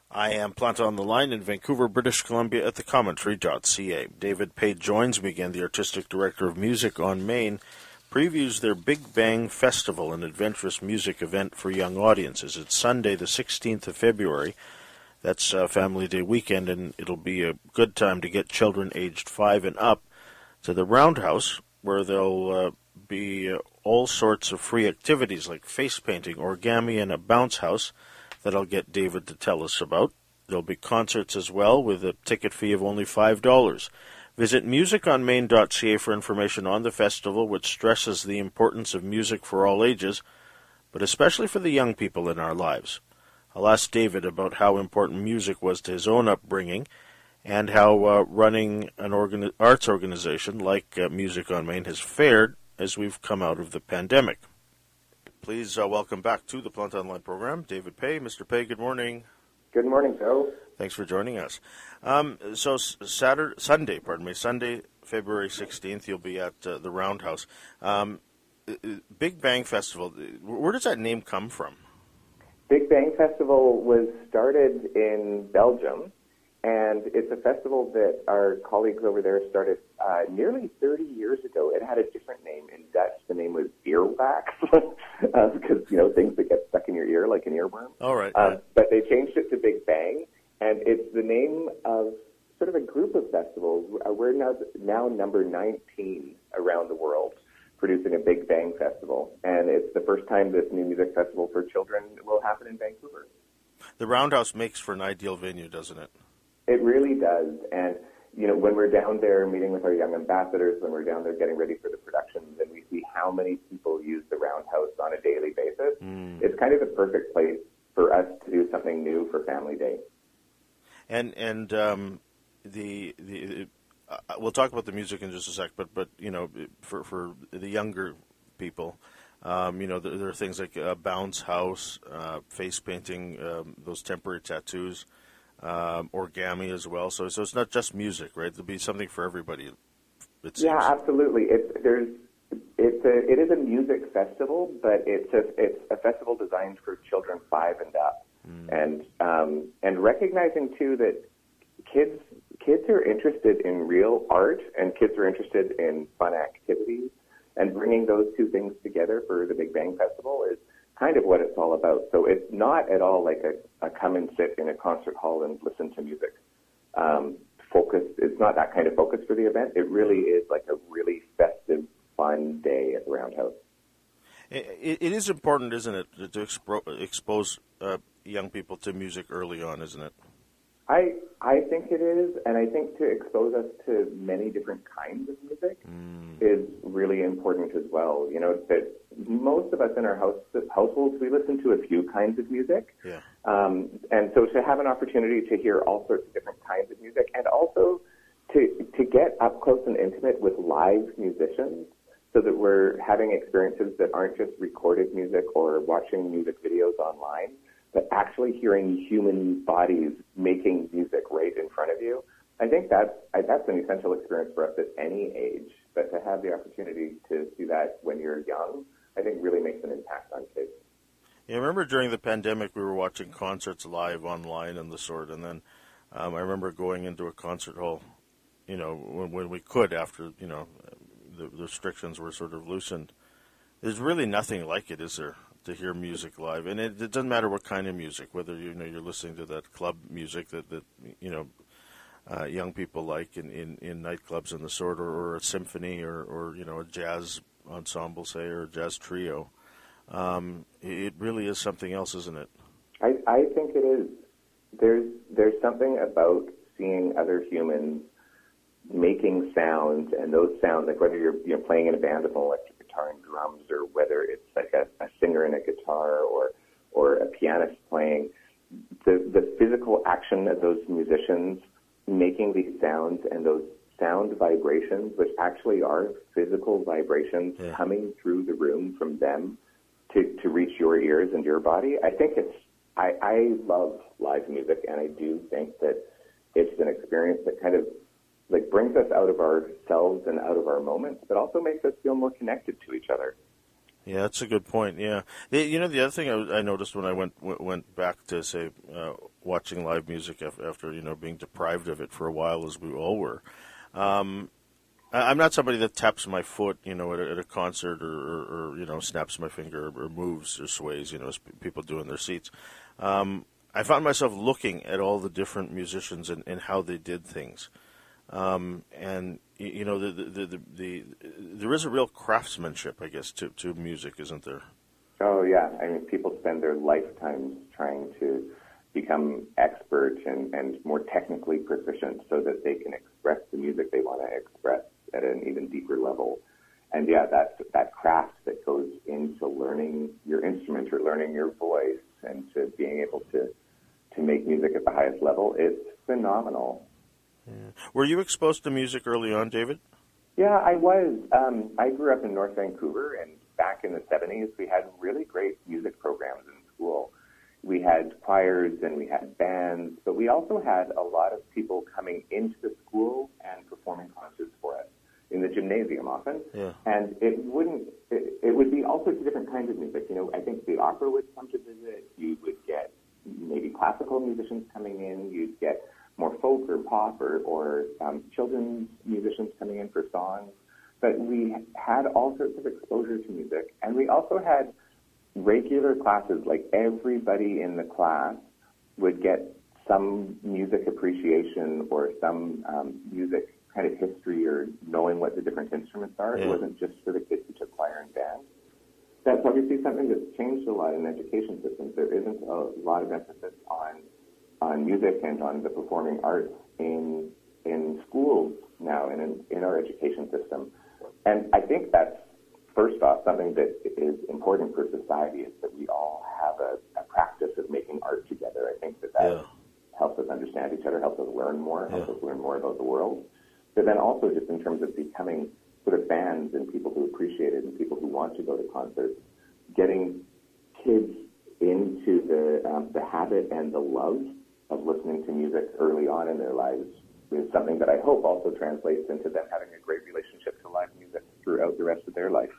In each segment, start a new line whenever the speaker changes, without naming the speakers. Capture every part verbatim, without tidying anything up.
I am planted on the line in Vancouver, British Columbia at the commentary dot c a. David Pay joins me again, the Artistic Director of Music on Main, previews their Big Bang Festival, an adventurous music event for young audiences. It's Sunday, the sixteenth of February. That's uh, Family Day weekend, and it'll be a good time to get children aged five and up to the Roundhouse, where there'll uh, be uh, all sorts of free activities like face painting, origami, and a bounce house that I'll get David to tell us about. There'll be concerts as well, with a ticket fee of only five dollars. Visit music on main dot c a for information on the festival, which stresses the importance of music for all ages, but especially for the young people in our lives. I'll ask David about how important music was to his own upbringing and how uh, running an organ- arts organization like uh, Music on Main has fared as we've come out of the pandemic. Please uh, welcome back to the Plant Online program, David Pay. Mister Pay, good morning.
Good morning, Joe.
Thanks for joining us. Um, so Saturday, Sunday, pardon me, Sunday, February sixteenth, you'll be at uh, the Roundhouse. Um, Big Bang Festival, where does that name come from?
Big Bang Festival was started in Belgium, and it's a festival that our colleagues over there started uh, nearly thirty years ago. It had a different name. In Dutch, the name was earwax, uh, because, you know, things that get stuck in your ear like an earworm.
All right.
Um, but they changed it to Big Bang, and it's the name of sort of a group of festivals. Uh, we're now, now number nineteen around the world producing a Big Bang Festival, and it's the first time this new music festival for children will happen in Vancouver.
The Roundhouse makes for an ideal venue, doesn't it?
It really does, and you know, when we're down there meeting with our young ambassadors, when we're down there getting ready for the productions, and we see how many people use the Roundhouse on a daily basis, mm. it's kind of the perfect place for us to do something new for Family Day. And
and um, the the uh, we'll talk about the music in just a sec, but but you know, for for the younger people, um, you know, there, there are things like a bounce house, uh, face painting, um, those temporary tattoos. Um, origami as well, so so it's not just music, right? There'll be something for everybody. It seems.
Yeah, absolutely. It's there's it's a it is a music festival, but it's a it's a festival designed for children five and up, mm. and um, and recognizing too that kids kids are interested in real art and kids are interested in fun activities, and bringing those two things together for the Big Bang Festival is kind of what it's all about. So it's not at all like a, a come and sit in a concert hall and listen to music. Um, focus, it's not that kind of focus for the event. It really is like a really festive, fun day at the Roundhouse.
It, it is important, isn't it, to expo- expose uh, young people to music early on, isn't it?
I I think it is, and I think to expose us to many different kinds of music mm. is really important as well. You know, that most of us in our house households, we listen to a few kinds of music.
Yeah.
Um, and so to have an opportunity to hear all sorts of different kinds of music, and also to to get up close and intimate with live musicians, so that we're having experiences that aren't just recorded music or watching music videos online, but actually hearing human bodies making music right in front of you. I think that's, that's an essential experience for us at any age, but to have the opportunity to see that when you're young, I think really makes an impact on kids.
Yeah, I remember during the pandemic we were watching concerts live online and the sort, and then um, I remember going into a concert hall, you know, when, when we could after, you know, the, the restrictions were sort of loosened. There's really nothing like it, is there? To hear music live, and it, it doesn't matter what kind of music, whether you know you're listening to that club music that, that you know uh, young people like in, in, in nightclubs and the sort, or, or a symphony, or, or you know a jazz ensemble, say, or a jazz trio. Um, it really is something else, isn't it?
I, I think it is. There's there's something about seeing other humans making sounds, and those sounds, like whether you're you know playing in a band with an electric guitar and drums, or whether it's like a, a singer and a guitar, or or a pianist playing, the the physical action of those musicians making these sounds, and those sound vibrations, which actually are physical vibrations yeah. coming through the room from them to, to reach your ears and your body. I think it's, I, I love live music, and I do think that it's an experience that kind of like brings us out of ourselves and out of our moments, but also makes us feel more connected to each other.
Yeah, that's a good point. Yeah, the, you know, the other thing I, I noticed when I went w- went back to say uh, watching live music af- after you know being deprived of it for a while, as we all were. Um, I, I'm not somebody that taps my foot, you know, at a, at a concert, or, or, or you know, snaps my finger, or moves or sways, you know, as p- people do in their seats. Um, I found myself looking at all the different musicians and, and how they did things. Um, and y- you know, the, the, the, the, there is a real craftsmanship, I guess, to, to music, isn't there?
Oh yeah, I mean, people spend their lifetimes trying to become expert and, and more technically proficient so that they can express the music they want to express at an even deeper level. And yeah, that that craft that goes into learning your instrument or learning your voice and to being able to to make music at the highest level, it's phenomenal.
Yeah. Were you exposed to music early on, David?
Yeah, I was. Um, I grew up in North Vancouver, and back in the seventies, we had really great music programs in school. We had choirs and we had bands, but we also had a lot of people coming into the school and performing concerts for us in the gymnasium often.
Yeah.
And it wouldn't, it, it would be all sorts of different kinds of music. You know, I think the opera would come to visit. You would get maybe classical musicians coming in. You'd get more folk or pop or, or um, children's musicians coming in for songs. But we had all sorts of exposure to music. And we also had regular classes, like everybody in the class would get some music appreciation or some um, music kind of history or knowing what the different instruments are. Yeah. It wasn't just for the kids who took choir and band. That's obviously something that's changed a lot in education systems. There isn't a lot of emphasis on on music and on the performing arts in in schools now and in, in our education system. And I think that's, first off, something that is important for society is that we all have a, a practice of making art together. I think that that yeah. helps us understand each other, helps us learn more, helps yeah. us learn more about the world. But then also just in terms of becoming sort of fans and people who appreciate it and people who want to go to concerts, getting kids into the um, the habit and the love of listening to music early on in their lives is something that I hope also translates into them having a great relationship to live music throughout the rest of their life.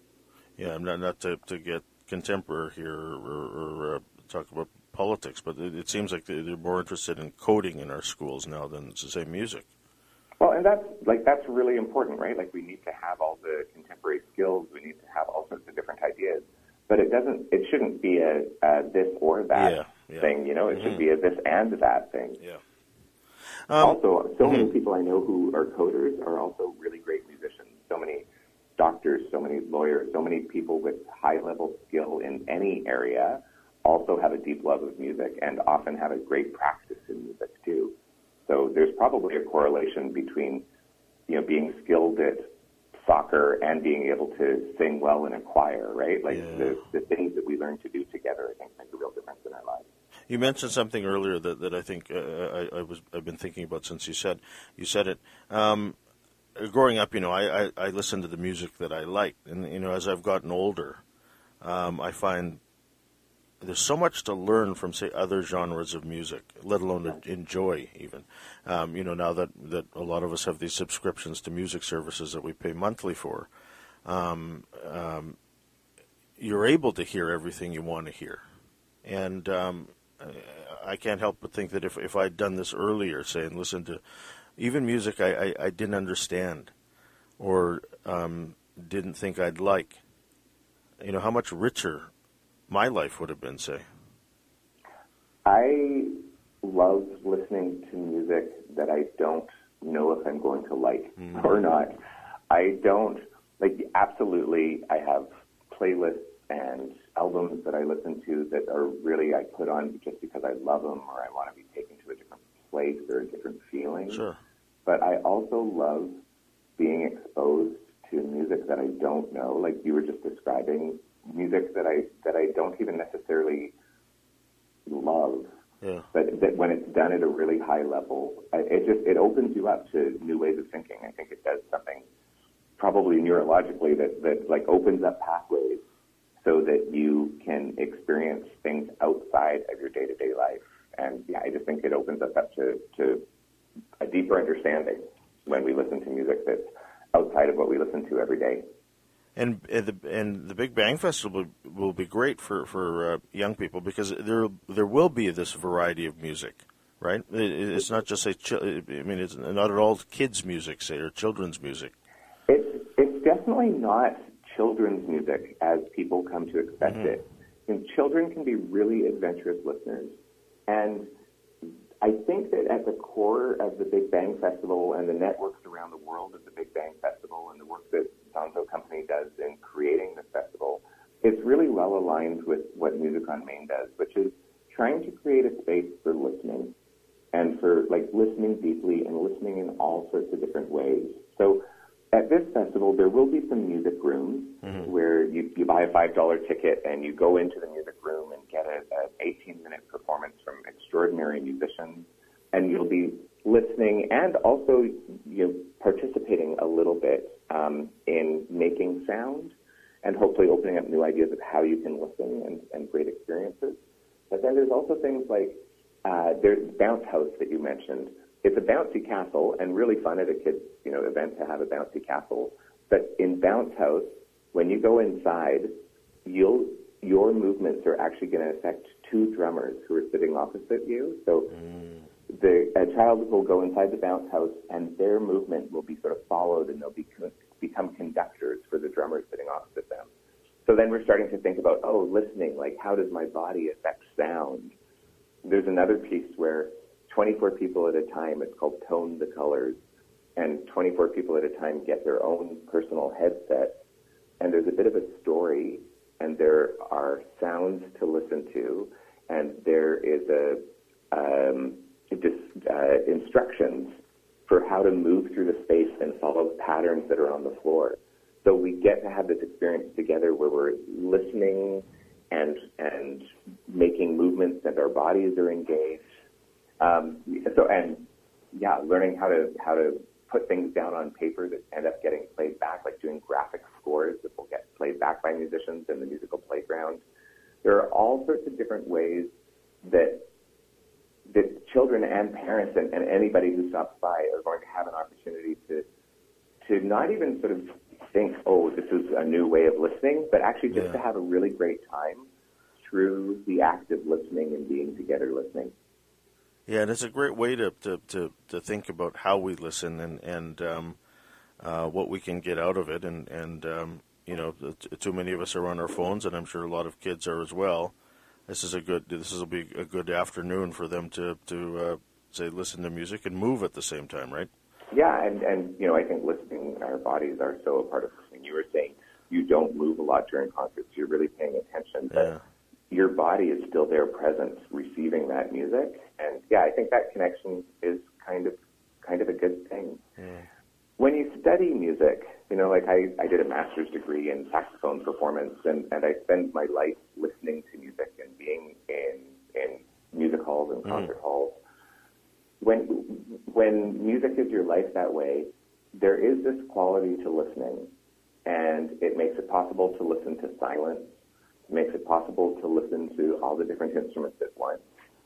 Yeah, not not to, to get contemporary here or, or uh, talk about politics, but it, it seems like they're more interested in coding in our schools now than to say music.
Well, and that's like that's really important, right? Like we need to have all the contemporary skills, we need to have all sorts of different ideas, but it doesn't, it shouldn't be a, a this or that
yeah, yeah.
thing, you know. It mm-hmm. should be a this and that thing.
Yeah.
Um, also, so mm-hmm. many people I know who are coders are also really great musicians. So many doctors, so many lawyers, so many people with high-level skill in any area also have a deep love of music and often have a great practice in music too. So there's probably a correlation between, you know, being skilled at soccer and being able to sing well in a choir, right? Like yeah. the, the things that we learn to do together, I think, make a real difference in our lives.
You mentioned something earlier that, that I think uh, I, I was I've been thinking about since you said you said it. Um, growing up, you know, I, I, I listened to the music that I liked, and you know, as I've gotten older, um, I find there's so much to learn from, say, other genres of music, let alone to enjoy even. Um, you know, now that, that a lot of us have these subscriptions to music services that we pay monthly for, um, um, you're able to hear everything you want to hear. And um, I can't help but think that if, if I'd done this earlier, say, and listened to even music I, I, I didn't understand or um, didn't think I'd like, you know, how much richer my life would have been, say.
I love listening to music that I don't know if I'm going to like mm-hmm. or not. I don't, like, absolutely, I have playlists and albums that I listen to that are really, I put on just because I love them or I want to be taken to a different place or a different feeling.
Sure.
But I also love being exposed to music that I don't know, like you were just describing, music that I that I don't even necessarily love,
yeah.
but that when it's done at a really high level, it just it opens you up to new ways of thinking. I think it does something probably neurologically that that like opens up pathways so that you can experience things outside of your day-to-day life. And yeah, I just think it opens us up to to a deeper understanding when we listen to music that's outside of what we listen to every day.
And, and the and the Big Bang Festival will be great for for uh, young people because there there will be this variety of music, right? It, it's not just a I mean it's not at all kids' music, say, or children's music.
It's it's definitely not children's music as people come to expect mm-hmm. it. And children can be really adventurous listeners, and I think that at the core of the Big Bang Festival and the networks around the world of the Big Bang Festival and the work that Donzo Company does in creating this festival, it's really well aligned with what Music on Main does, which is trying to create a space for listening and for like listening deeply and listening in all sorts of different ways. So at this festival, there will be some music rooms mm-hmm. where you, you buy a five dollar ticket and you go into the music room and get an eighteen-minute performance from extraordinary musicians, and you'll be listening and also you know, participating a little bit um, in making sound and hopefully opening up new ideas of how you can listen and, and great experiences. But then there's also things like uh, there's Bounce House that you mentioned. It's a bouncy castle and really fun at a kid's, you know, event to have a bouncy castle. But in Bounce House, when you go inside, you'll, your movements are actually going to affect two drummers who are sitting opposite you. So mm. the, a child will go inside the Bounce House and their movement will be sort of followed and they'll be, become conductors for the drummers sitting opposite them. So then we're starting to think about, oh, listening, like how does my body affect sound? There's another piece where twenty-four people at a time, it's called Tone the Colors, and twenty-four people at a time get their own personal headset, and there's a bit of a story, and there are sounds to listen to, and there is a um, just uh, instructions for how to move through the space and follow patterns that are on the floor. So we get to have this experience together where we're listening and and making movements, and our bodies are engaged. Um, so and yeah, learning how to how to put things down on paper that end up getting played back, like doing graphic scores that will get played back by musicians in the musical playground. There are all sorts of different ways that that children and parents and, and anybody who stops by are going to have an opportunity to to not even sort of think, oh, this is a new way of listening, but actually just yeah. to have a really great time through the act of listening and being together listening.
Yeah, and it's a great way to, to, to, to think about how we listen and, and um, uh, what we can get out of it. And, and um, you know, t- too many of us are on our phones, and I'm sure a lot of kids are as well. This is a good. This will be a good afternoon for them to to uh, say listen to music and move at the same time, right?
Yeah, and, and you know, I think listening, our bodies are so a part of listening. You were saying you don't move a lot during concerts. You're really paying attention, but yeah. your body is still there, present, receiving that music. And yeah, I think that connection is kind of kind of a good thing. Yeah. When you study music, you know, like I, I did a master's degree in saxophone performance, and, and I spend my life listening to music and being in in music halls and concert mm. halls. When when music is your life that way, there is this quality to listening, and it makes it possible to listen to silence. It makes it possible to listen to all the different instruments at once.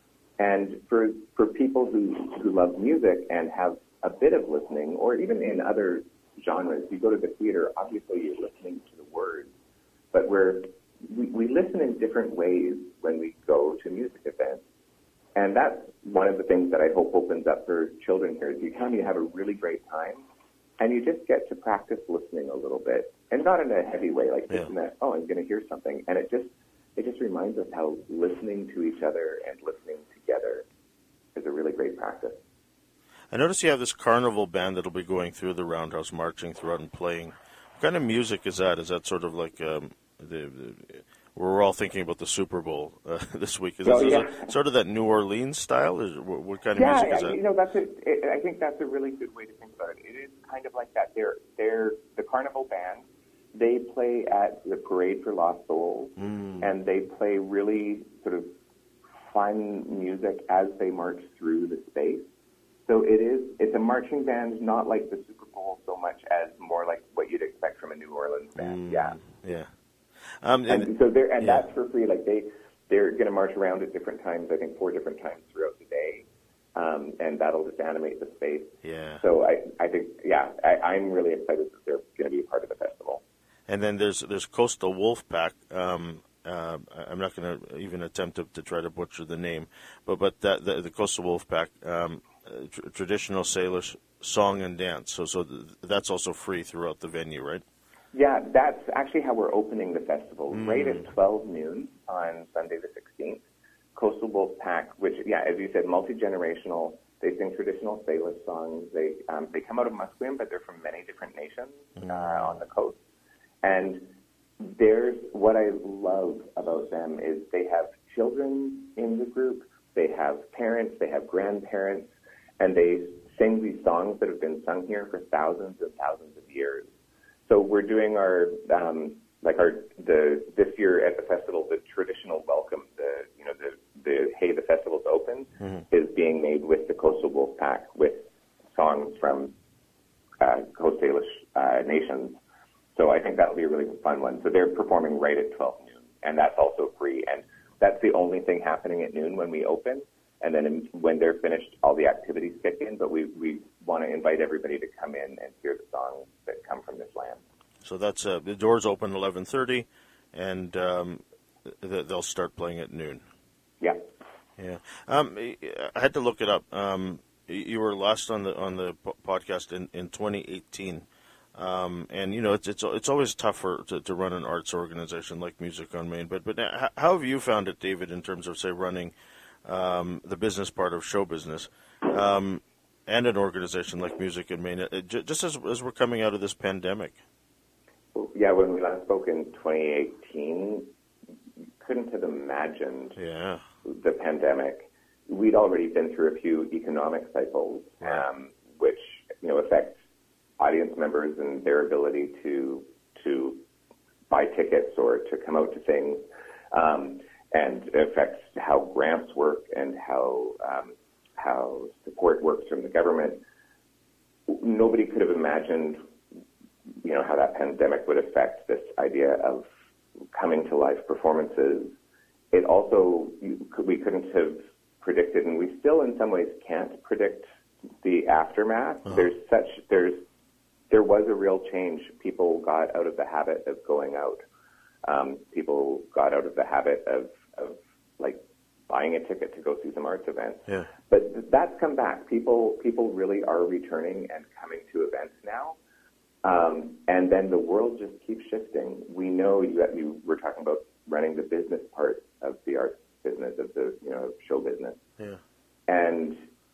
And for for people who, who love music and have a bit of listening, or even in other genres, you go to the theater, obviously you're listening to the words, but we're, we, we listen in different ways when we go to music events. And that's one of the things that I hope opens up for children here, is you come, you have a really great time, and you just get to practice listening a little bit, and not in a heavy way, like yeah. that, oh, I'm going to hear something. And it just it just reminds us how listening to each other and listening together is a really great practice.
I notice you have this carnival band that'll be going through the Roundhouse, marching throughout and playing. What kind of music is that? Is that sort of like um, the, the we're all thinking about the Super Bowl uh, this week? Is,
oh,
this,
yeah.
is it sort of that New Orleans style? Is what, what kind of
yeah,
music is that?
You know, that's a, it, I think that's a really good way to think about it. It is kind of like that. They're they're the carnival band. They play at the Parade for Lost Souls, mm. and they play really sort of fun music as they march through the space. So it is, it's a marching band, not like the Super Bowl so much as more like what you'd expect from a New Orleans band. Mm, yeah.
Yeah. Um,
and, and so they're, and
yeah.
that's for free. Like they, they're going to march around at different times, I think four different times throughout the day. Um, and that'll just animate the space.
Yeah.
So I, I think, yeah, I, I'm really excited that they're going to be a part of the festival.
and then there's there's Coastal Wolfpack. Um, uh, I'm not going to even attempt to, to try to butcher the name, but but that the, the Coastal Wolfpack, um, tr- traditional Salish song and dance. So so th- that's also free throughout the venue, right?
Yeah, that's actually how we're opening the festival,
Mm.
right at twelve noon on Sunday the sixteenth. Coastal Wolfpack, which, yeah, as you said, multi-generational. They sing traditional Salish songs. They um, they come out of Musqueam, but they're from many different nations uh, on the coast. And there's what I love about them is they have children in the group, they have parents, they have grandparents, and they sing these songs that have been sung here for thousands and thousands of years. So we're doing our um, like our the this year at the festival, the traditional welcome, the you know the the hey the festival's open, mm-hmm. is being made with the Coastal Wolfpack with songs from uh, Coast Salish uh, nations. So I think that'll be a really fun one. So they're performing right at twelve noon, and that's also free. And that's the only thing happening at noon when we open. And then when they're finished, all the activities kick in. But we, we want to invite everybody to come in and hear the songs that come from this land.
So that's uh, the doors open eleven thirty, and um, th- they'll start playing at noon.
Yeah.
Yeah. Um, I had to look it up. Um, you were last on the on the podcast in, in twenty eighteen. Um, and you know it's it's it's always tougher to, to run an arts organization like Music on Main. But but how have you found it, David, in terms of say running um, the business part of show business um, and an organization like Music on Main, it, just as as we're coming out of this pandemic?
Well, yeah, when we last spoke in twenty eighteen, couldn't have imagined
yeah.
the pandemic. We'd already been through a few economic cycles, um, which you know affects audience members and their ability to to buy tickets or to come out to things, um, and it affects how grants work and how um, how support works from the government. Nobody could have imagined, you know, how that pandemic would affect this idea of coming to live performances. It also you, we couldn't have predicted, and we still in some ways can't predict the aftermath. Uh-huh. There's such there's There was a real change. People got out of the habit of going out. Um, people got out of the habit of, of like buying a ticket to go see some arts events.
Yeah.
But th- that's come back. People people really are returning and coming to events now. Um, and then the world just keeps shifting. We know you, you were talking about running the business part of the arts business, of the you know show business.
Yeah.
And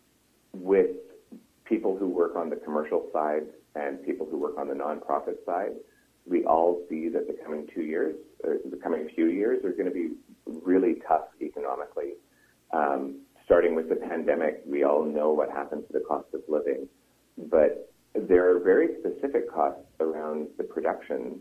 with people who work on the commercial side and people who work on the nonprofit side, we all see that the coming two years, or the coming few years, are going to be really tough economically. Um, starting with the pandemic, we all know what happens to the cost of living, but there are very specific costs around the production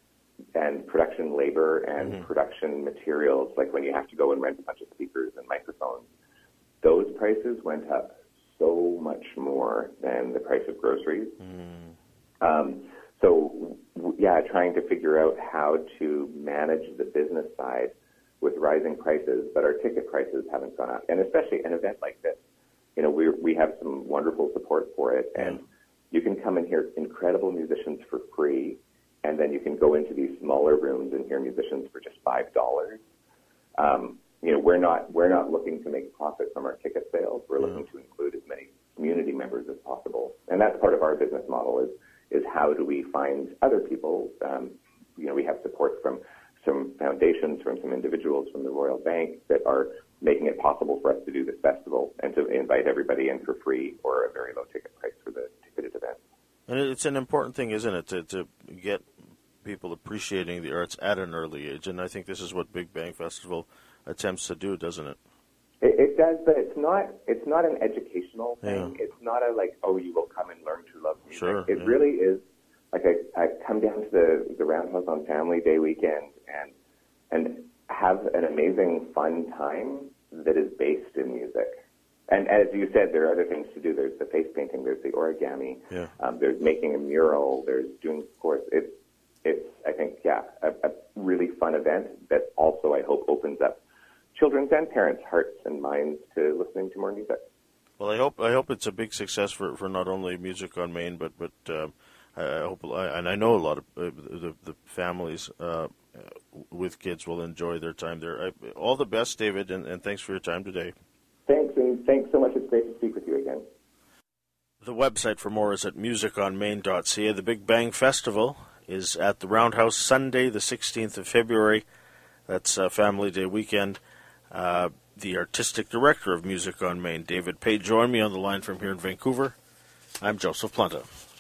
and production labor and mm-hmm. production materials, like when you have to go and rent a bunch of speakers and microphones. Those prices went up so much more than the price of groceries. Mm. Um, so, w- yeah, trying to figure out how to manage the business side with rising prices, but our ticket prices haven't gone up. And especially an event like this, you know, we we have some wonderful support for it, and mm. you can come and hear incredible musicians for free, and then you can go into these smaller rooms and hear musicians for just five dollars. Um, You know, we're not we're not looking to make profit from our ticket sales. We're yeah. looking to include as many community members as possible, and that's part of our business model. Is is how do we find other people? Um, you know, we have support from some foundations, from some individuals, from the Royal Bank that are making it possible for us to do this festival and to invite everybody in for free or a very low ticket price for the ticketed event.
And it's an important thing, isn't it, to to get people appreciating the arts at an early age? And I think this is what Big Bang Festival attempts to do, doesn't it?
It, it does, but it's not. It's not an educational thing.
Yeah.
It's not a like, oh, you will come and learn to love music.
Sure,
it
yeah.
really is like I, I come down to the the Roundhouse on Family Day weekend and and have an amazing fun time that is based in music. And as you said, there are other things to do. There's the face painting. There's the origami.
Yeah.
Um, there's making a mural. There's doing, of course, it's it's I think yeah a, a really fun event that also I hope opens up children's and parents' hearts and minds to listening to more music.
Well, I hope I hope it's a big success for, for not only Music on Main, but but uh, I hope, and I know a lot of uh, the, the families uh, with kids will enjoy their time there. I, all the best, David, and, and thanks for your time today.
Thanks, and thanks so much. It's great to speak with you again.
The website for more is at music on main dot c a. The Big Bang Festival is at the Roundhouse Sunday, the sixteenth of February. That's uh, Family Day weekend. Uh, the artistic director of Music on Main, David Page, joined me on the line from here in Vancouver. I'm Joseph Planta.